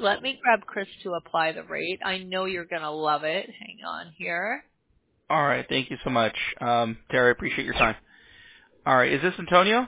let me grab Chris to apply the rate. I know you're going to love it. Hang on here. All right. Thank you so much. Terry, I appreciate your time. All right. Is this Antonio?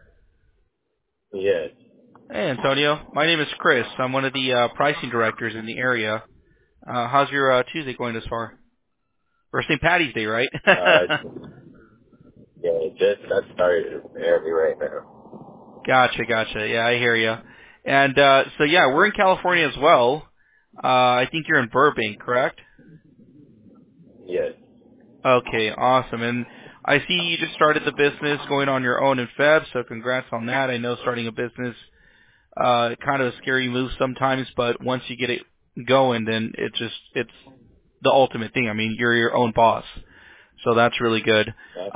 Yes. Hey, Antonio. My name is Chris. I'm one of the pricing directors in the area. How's your Tuesday going this far? Or St. Patty's Day, right? Yeah, it just got started early right now. Gotcha. Yeah, I hear you. And so, yeah, we're in California as well. I think you're in Burbank, correct? Yes. Okay, awesome. And I see you just started the business going on your own in Feb, so congrats on that. I know starting a business kind of a scary move sometimes, but once you get it going, then it's the ultimate thing. I mean, you're your own boss, so that's really good.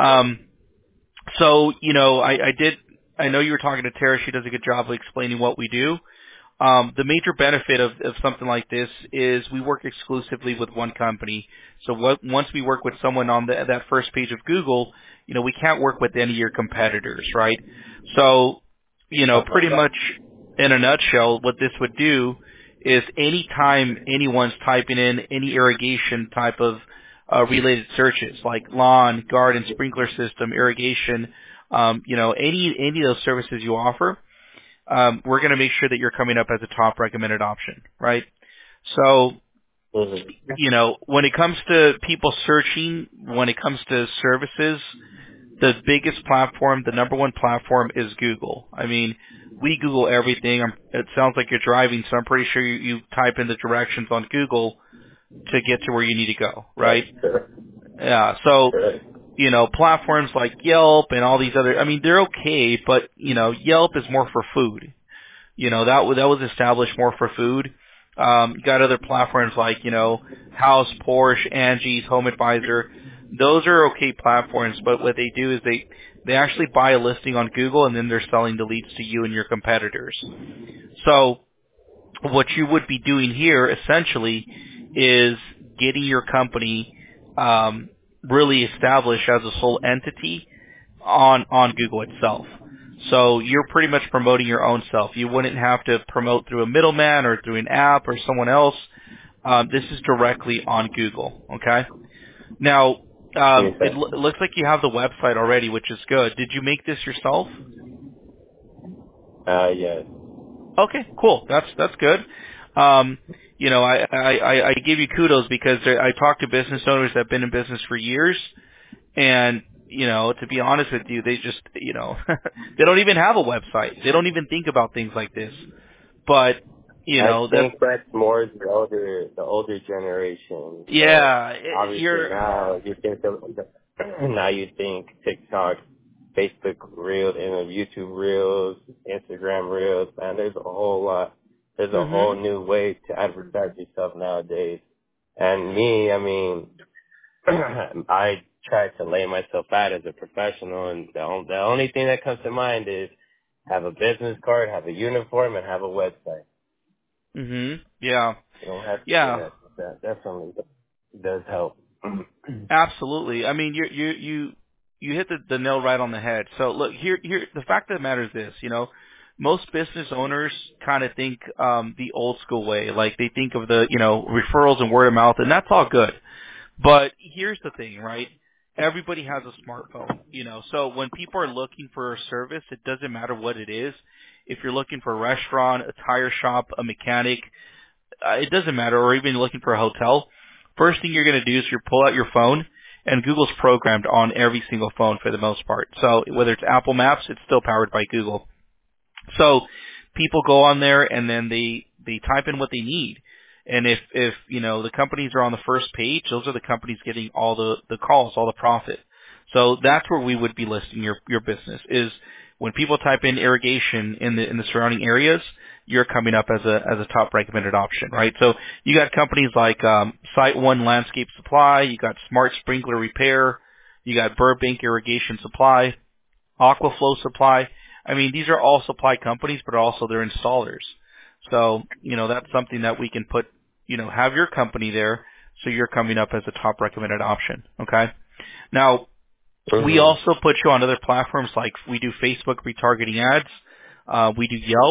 So, I know you were talking to Tara. She does a good job of explaining what we do. The major benefit of something like this is we work exclusively with one company. So once we work with someone on that first page of Google, we can't work with any of your competitors, right? So, pretty much in a nutshell, what this would do is anytime anyone's typing in any irrigation type of related searches like lawn, garden, sprinkler system, irrigation, any of those services you offer, we're going to make sure that you're coming up as a top recommended option, right? So, when it comes to people searching, when it comes to services, the biggest platform, the number one platform is Google. I mean, we Google everything. It sounds like you're driving, so I'm pretty sure you type in the directions on Google to get to where you need to go, right? Yeah, so, platforms like Yelp and all these other, I mean, they're okay, but, Yelp is more for food. That was established more for food. You got other platforms like, House, Porsche, Angie's, Home Advisor. Those are okay platforms, but what they do is they actually buy a listing on Google and then they're selling the leads to you and your competitors. So what you would be doing here essentially is getting your company really established as a sole entity on Google itself. So you're pretty much promoting your own self. You wouldn't have to promote through a middleman or through an app or someone else. This is directly on Google, okay? Now, it looks like you have the website already, which is good. Did you make this yourself? Yes. Okay, cool. That's good. I give you kudos because I talk to business owners that have been in business for years, and to be honest with you, they just they don't even have a website. They don't even think about things like this. But I think that's more the older generation. Yeah, obviously now you think TikTok, Facebook Reels, YouTube Reels, Instagram Reels. Man, there's a whole lot. There's a whole new way to advertise yourself nowadays. And me, I mean, I try to lay myself out as a professional, and the only thing that comes to mind is have a business card, have a uniform, and have a website. Yeah. You don't have to, yeah. That definitely does help. Absolutely. I mean, you hit the nail right on the head. So look, here the fact of the matter is this, most business owners kind of think the old school way, like they think of the, referrals and word of mouth, and that's all good. But here's the thing, right? Everybody has a smartphone, so when people are looking for a service, it doesn't matter what it is. If you're looking for a restaurant, a tire shop, a mechanic, it doesn't matter, or even looking for a hotel, first thing you're going to do is you pull out your phone, and Google's programmed on every single phone for the most part. So whether it's Apple Maps, it's still powered by Google. So people go on there and then they type in what they need. And if the companies are on the first page, those are the companies getting all the calls, all the profit. So that's where we would be listing your business, is when people type in irrigation in the surrounding areas, you're coming up as a top recommended option, right? So you got companies like Site One Landscape Supply, you got Smart Sprinkler Repair, you got Burbank Irrigation Supply, Aquaflow Supply. I mean, these are all supply companies, but also they're installers. So, that's something that we can put, have your company there, so you're coming up as a top recommended option, okay? Now, we also put you on other platforms, like we do Facebook retargeting ads, we do Yelp,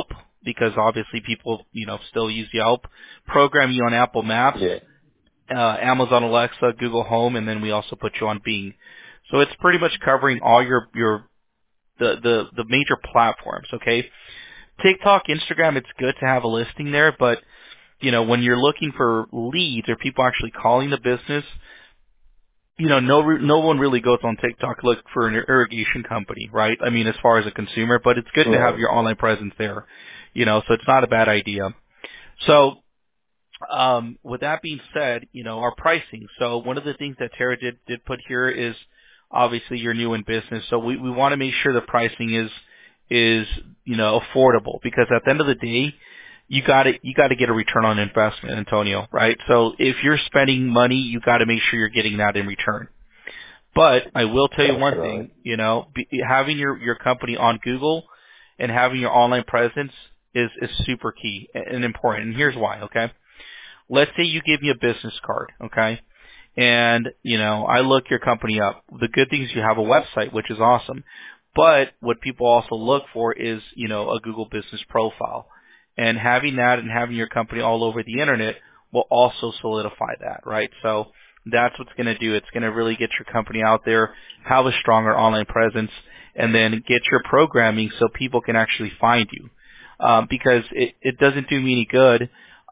because obviously people, still use Yelp. Program you on Apple Maps, Yeah. Amazon Alexa, Google Home, and then we also put you on Bing. So it's pretty much covering all the major platforms, okay? TikTok, Instagram, it's good to have a listing there, but when you're looking for leads or people actually calling the business, no one really goes on TikTok to look for an irrigation company, right? I mean, as far as a consumer, but it's good to have your online presence there, so it's not a bad idea. So, with that being said, our pricing. So one of the things that Tara did put here is obviously you're new in business. So we want to make sure the pricing is affordable, because at the end of the day, you got to get a return on investment, Antonio, right? So if you're spending money, you got to make sure you're getting that in return. But I will tell you one thing, having your company on Google and having your online presence is super key and important. And here's why, okay? Let's say you give me a business card, okay? And, I look your company up. The good thing is you have a website, which is awesome. But what people also look for is, a Google business profile. And having that and having your company all over the internet will also solidify that, right? So that's what's going to do. It's going to really get your company out there, have a stronger online presence, and then get your programming so people can actually find you. Because it doesn't do me any good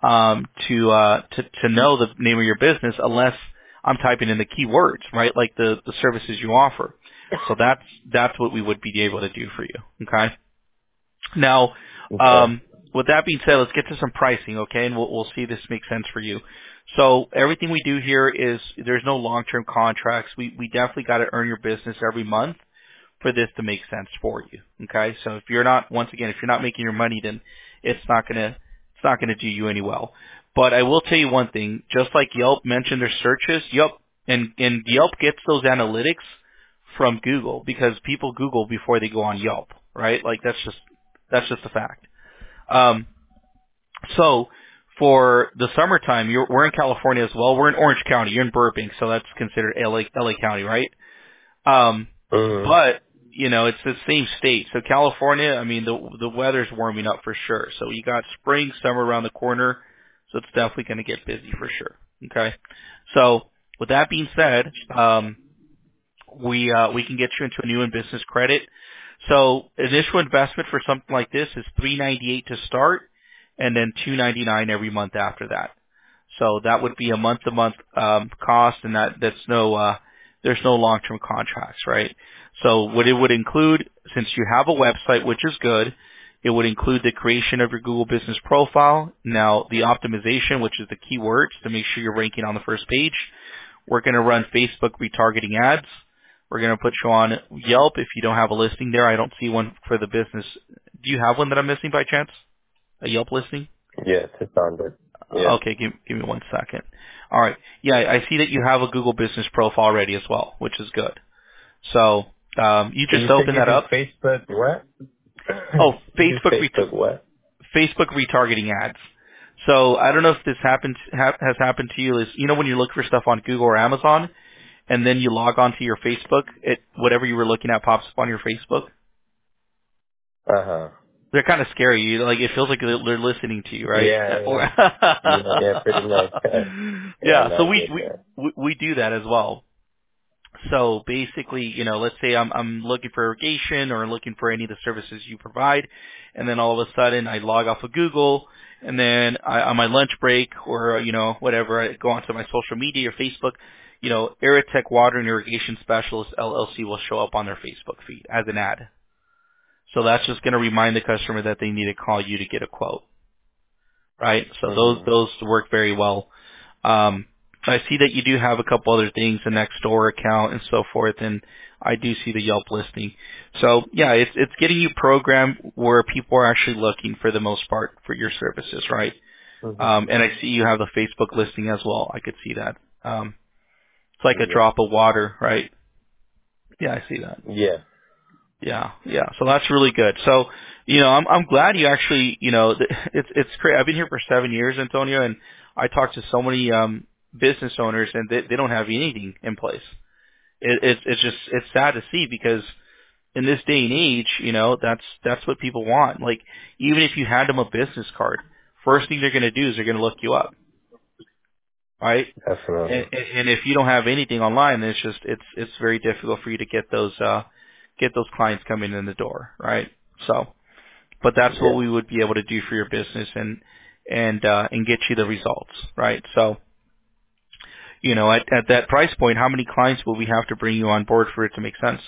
to know the name of your business unless I'm typing in the keywords, right? Like the services you offer. So that's what we would be able to do for you. Okay. Now, with that being said, let's get to some pricing, okay? And we'll see if this makes sense for you. So everything we do here is there's no long-term contracts. We definitely got to earn your business every month for this to make sense for you. Okay. So if you're not making your money, then it's not gonna do you any well. But I will tell you one thing, just like Yelp mentioned their searches, and Yelp gets those analytics from Google, because people Google before they go on Yelp, right? Like that's just a fact. So for the summertime, we're in California as well. We're in Orange County. You're in Burbank, so that's considered LA County, right? But it's the same state. So California, I mean, the weather's warming up for sure. So you got spring, summer around the corner. So it's definitely going to get busy for sure. Okay. So with that being said, we can get you into a new and business credit. So initial investment for something like this is $398 to start, and then $299 every month after that. So that would be a month-to-month cost, and there's no long-term contracts, right? So what it would include, since you have a website, which is good, it would include the creation of your Google Business Profile. Now, the optimization, which is the keywords to make sure you're ranking on the first page. We're going to run Facebook retargeting ads. We're going to put you on Yelp if you don't have a listing there. I don't see one for the business. Do you have one that I'm missing by chance? A Yelp listing? Yes, it's on there. Yeah. Okay, give me 1 second. All right. Yeah, I see that you have a Google Business Profile already as well, which is good. So you just open that up. Facebook what? Oh, Facebook what? Facebook retargeting ads. So I don't know if this has happened to you. Is when you look for stuff on Google or Amazon, and then you log on to your Facebook, whatever you were looking at pops up on your Facebook. They're kind of scary. It feels like they're listening to you, right? Yeah, pretty much. Yeah, so we do that as well. So basically, let's say I'm looking for irrigation or looking for any of the services you provide, and then all of a sudden I log off of Google, and then on my lunch break or whatever, I go onto my social media or Facebook, Aerotech Water and Irrigation Specialist LLC will show up on their Facebook feed as an ad. So that's just going to remind the customer that they need to call you to get a quote, right? So those work very well. I see that you do have a couple other things, the Nextdoor account and so forth, and I do see the Yelp listing. So yeah, it's getting you programmed where people are actually looking for the most part for your services, right? And I see you have the Facebook listing as well. I could see that. It's like a drop of water, right? Yeah, I see that. Yeah. So that's really good. So, I'm glad you actually, it's great. I've been here for 7 years, Antonio, and I talk to so many business owners, and they don't have anything in place. It's sad to see, because in this day and age, that's what people want. Like, even if you hand them a business card, first thing they're going to do is they're going to look you up, right? Definitely. And if you don't have anything online, then it's very difficult for you to get those clients coming in the door, right? So, but that's what Yeah. we would be able to do for your business and get you the results, right? So, at that price point, how many clients will we have to bring you on board for it to make sense?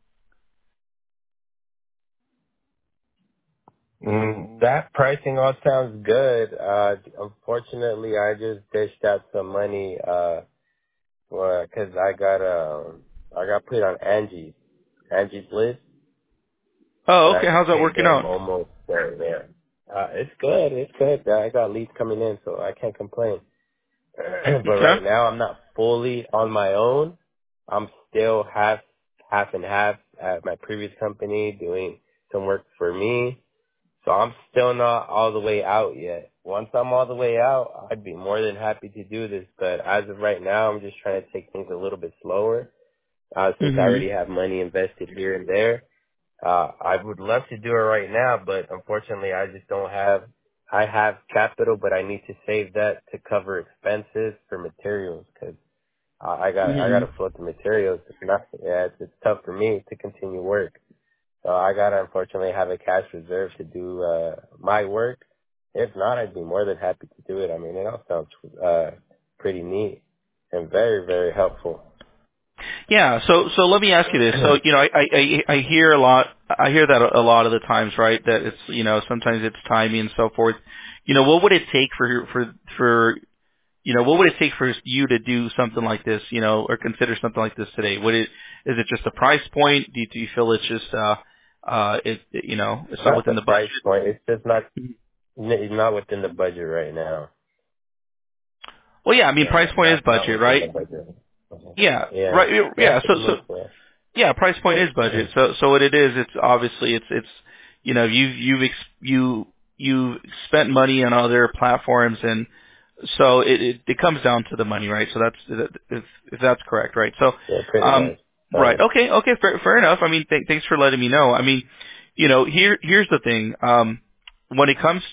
That pricing all sounds good. Unfortunately, I just dished out some money, cause I got put on Angie's list, Oh, and I okay. How's just that paid working them out? almost there. It's good. It's good. I got leads coming in, so I can't complain. But Okay. right now, I'm not fully on my own. I'm still half and half at my previous company doing some work for me. So I'm still not all the way out yet. Once I'm all the way out, I'd be more than happy to do this. But as of right now, I'm just trying to take things a little bit slower. Since I Mhm. already have money invested here and there, I would love to do it right now, but unfortunately, I just don't have. I have capital, but I need to save that to cover expenses for materials because I got Mhm. to float the materials. If not, it's tough for me to continue work. So I gotta unfortunately have a cash reserve to do my work. If not, I'd be more than happy to do it. I mean, it all sounds pretty neat and very, very helpful. Yeah. So let me ask you this. So I hear a lot. I hear that a lot of the times, right? That it's sometimes it's timing and so forth. What would it take for what would it take for you to do something like this? Or consider something like this today? Is it just a price point? Do you feel it's just it's not Not within the the price budget? point. It's just not within the budget right now. Well, yeah. I mean, price point is Not budget, within the right? budget. Yeah. Yeah. Right. Yeah, Yeah. pretty much. So Yeah. yeah, price point is budget. So what it is, it's obviously it's you've spent money on other platforms, and so it comes down to the money, right? So that's if that's correct, right? So Yeah, pretty um much. right, okay, fair enough. I mean, thanks for letting me know. I mean, here's the thing. When it comes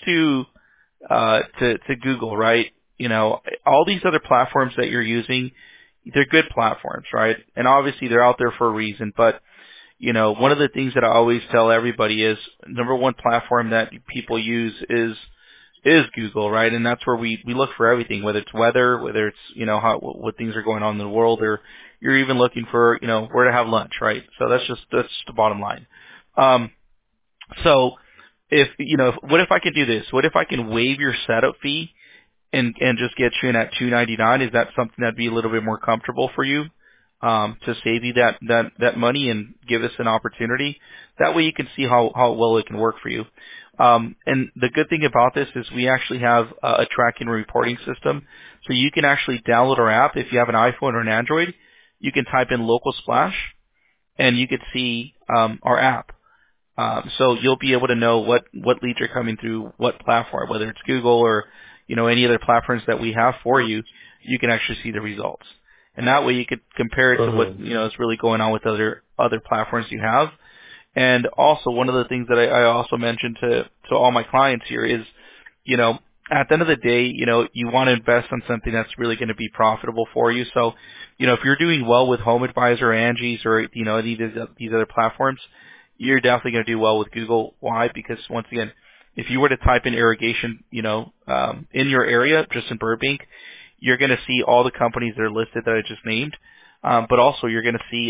to Google, right? All these other platforms that you're using, they're good platforms, right? And obviously they're out there for a reason. But one of the things that I always tell everybody is number one platform that people use is Google, right? And that's where we look for everything, whether it's weather, whether it's what things are going on in the world, or you're even looking for where to have lunch, right? So that's just the bottom line. Um, so if what if I could do this? What if I can waive your setup fee and just get you in at $299? Is that something that'd be a little bit more comfortable for you, to save you that money and give us an opportunity? That way you can see how well it can work for you. And the good thing about this is we actually have a tracking and reporting system, so you can actually download our app. If you have an iPhone or an Android, you can type in Local Splash and you could see our app. So you'll be able to know what leads are coming through what platform, whether it's Google or any other platforms that we have for you. You can actually see the results, and that way you could compare it to what Mhm. is really going on with other platforms you have. And also, one of the things that I also mentioned to all my clients here is, at the end of the day, you want to invest on something that's really going to be profitable for you. So, if you're doing well with Home Advisor, Angie's, or any of these other platforms, you're definitely going to do well with Google. Why? Because once again, if you were to type in irrigation, in your area, just in Burbank, you're going to see all the companies that are listed that I just named. But also you're going to see,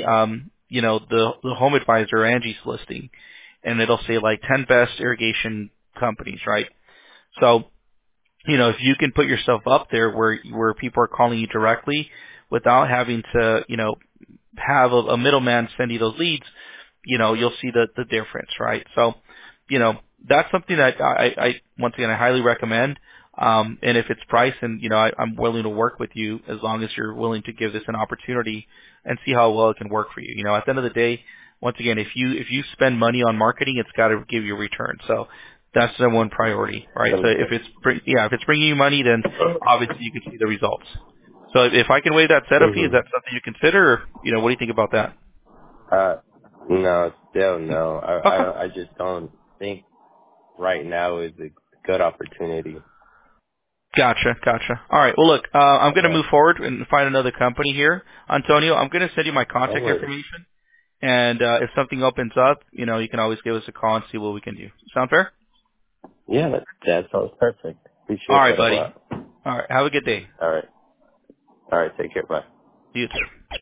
the Home Advisor Angie's listing, and it'll say like 10 best irrigation companies, right? So, if you can put yourself up there where people are calling you directly without having to, have a middleman send you those leads, you'll see the difference, right? So, that's something that I once again, I highly recommend. And if it's priced, and I'm willing to work with you as long as you're willing to give this an opportunity and see how well it can work for you. At the end of the day, once again, if you spend money on marketing, it's got to give you a return. So that's the one priority, right? So if it's bringing you money, then obviously you can see the results. So if I can waive that setup fee, is Mhm. that something you consider? Or, what do you think about that? No, still no. Okay. I just don't think right now is a good opportunity. Gotcha. All right. Well, look, I'm going to Yeah. move forward and find another company here. Antonio, I'm going to send you my No contact worries. information. And if something opens up, you know, you can always give us a call and see what we can do. Sound fair? Yeah, that sounds perfect. All Appreciate right, that a buddy. lot. All right. Have a good day. All right. All right. Take care. Bye. You too.